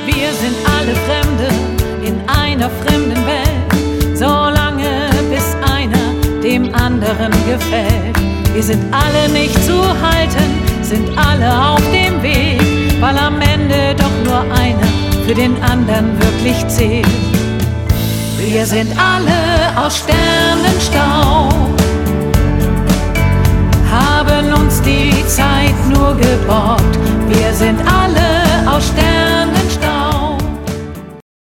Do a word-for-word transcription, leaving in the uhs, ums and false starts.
Wir sind alle Fremde in einer fremden Welt, solange bis einer dem anderen gefällt. Wir sind alle nicht zu halten, sind alle auf dem Weg, weil am Ende doch nur einer für den anderen wirklich zählt. Wir sind alle aus Sternenstaub, haben uns die Zeit nur geborgt. Wir sind alle